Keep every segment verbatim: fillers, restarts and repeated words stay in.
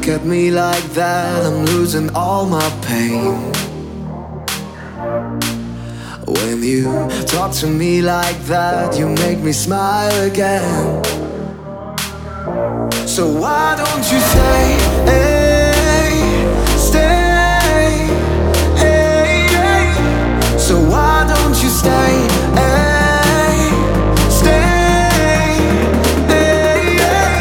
at me like that, I'm losing all my pain. When you talk to me like that, you make me smile again. So why don't you stay, hey, stay, hey, hey. So why don't you stay, hey, stay, hey, hey.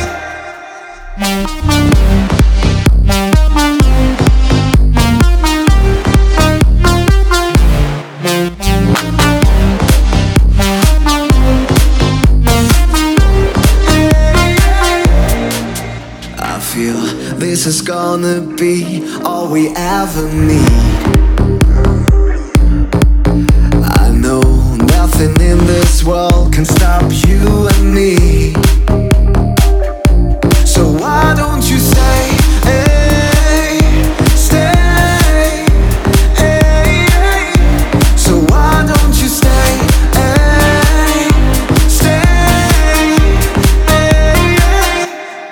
I feel this is gonna be all we ever need. I know nothing in this world can stop you and me. So why don't you stay, hey, stay, hey, hey. So why don't you stay, hey, stay, hey, hey.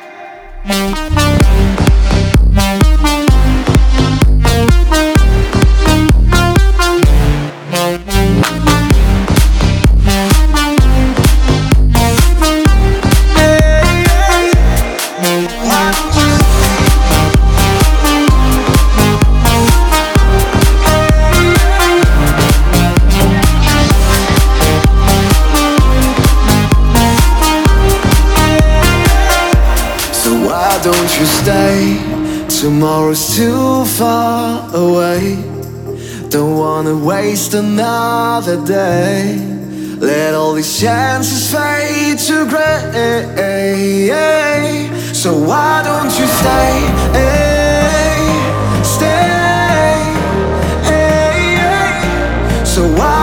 Why don't you stay? Tomorrow's too far away. Don't wanna waste another day. Let all these chances fade to grey. So why don't you stay? Hey, stay. Hey, hey. So why